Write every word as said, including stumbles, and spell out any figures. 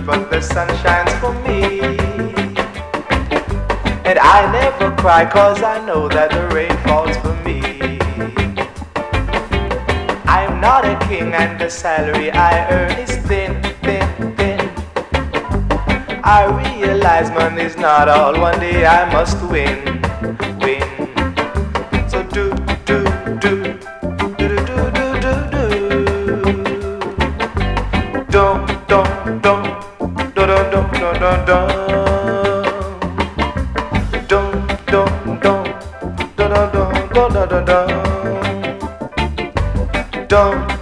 but the sun shines for me. And I never cry, cause I know that the rain falls for me. I'm not a king and the salary I earn is thin, thin, thin. I realize money's not all, one day I must win, win. So do, do, do, do, do, do, do, do, do. Don't, don't, don't, don't, don't, don't, don't, don't. Don't, don't, don't, don't, don't, don't, don't, don't. Don't